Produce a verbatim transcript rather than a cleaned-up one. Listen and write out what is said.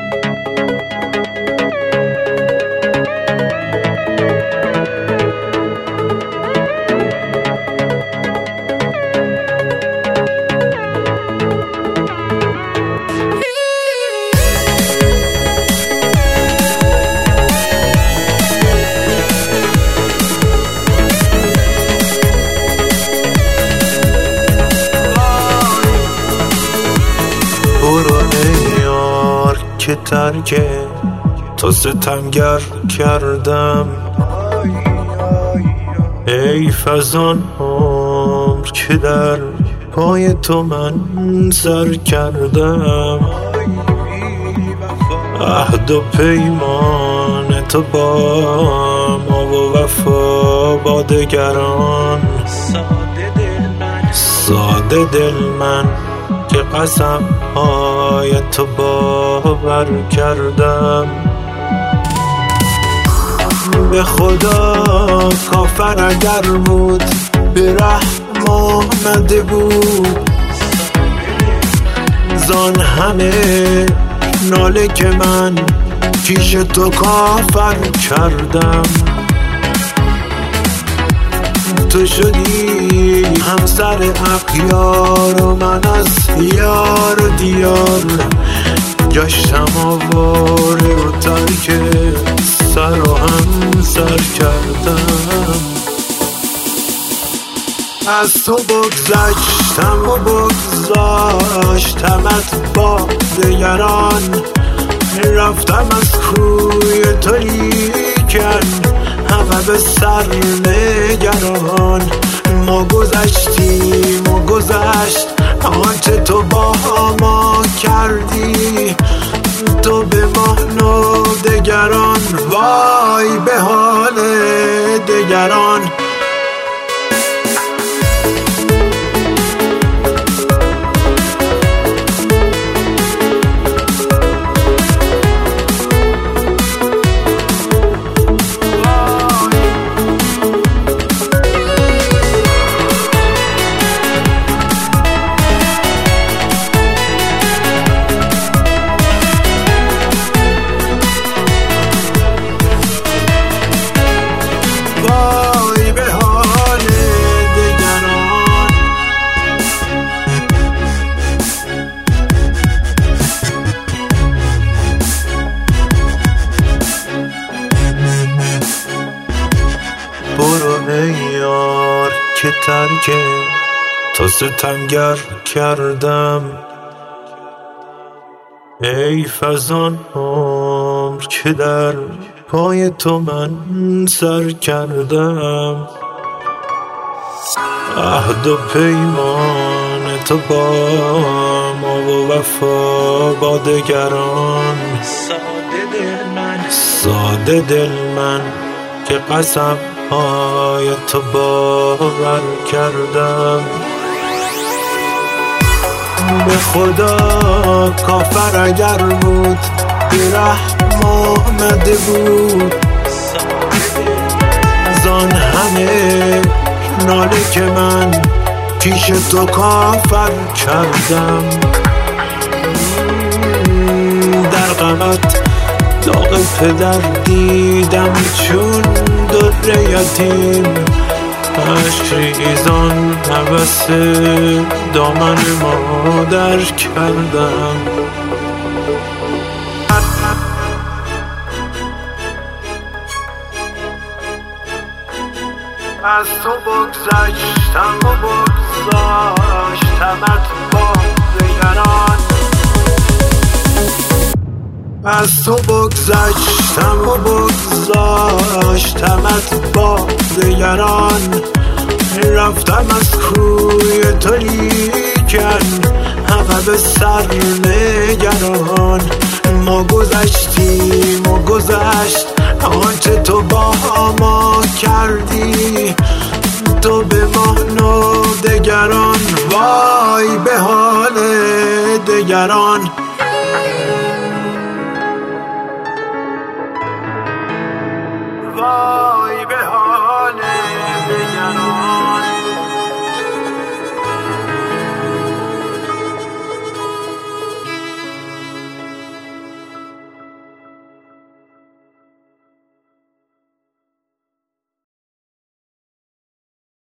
که ترک تو ستمگر کردم، ای فزان عمر که در پای تو من سر کردم. عهد و پیمان تو با ما و وفا با دگران، ساده دل من که قسم های تو باور کردم. به خدا کافر اگر بود به رحم آمده بود، زان همه ناله که من پیش تو کافر کردم. تو شدی همسر اغیار و من از یار و دیار گشتم آواره و ترک سر و هم سر کردم. از تو بگذشتم و بگذاشتمت با دگران، رفتم از کوی تو لیکن همه به سر نگران. ما گذشتیم و گذشت آنچه تو با ما کردی، تو به ما و دگران، وای به حال دگران. برو ای یار که ترک تو ستمگر کردم، ای فزان عمر که در پای تو من سر کردم. عهد و پیمان تو با ما و وفا با دگران، ساده دل من ساده دل من که قسم های تو باور کردم. به خدا کافر اگر بود به رحم آمده بود، زان همه ناله که من پیش تو کافر کردم. در غمت داغ پدر دیدم چون در یتیم، عشق ریزان هوس دامن مادر کردم. از تو بگذشتم و بگذاشتمت با دگران، از تو بگذشتم و بگذاشتمت با دگران. رفتم از کوی تو لیکن همه به سر نگران. ما گذشتیم و گذشت آنچه تو با ما کردی، تو به ما و دگران، وای به حال دگران. وای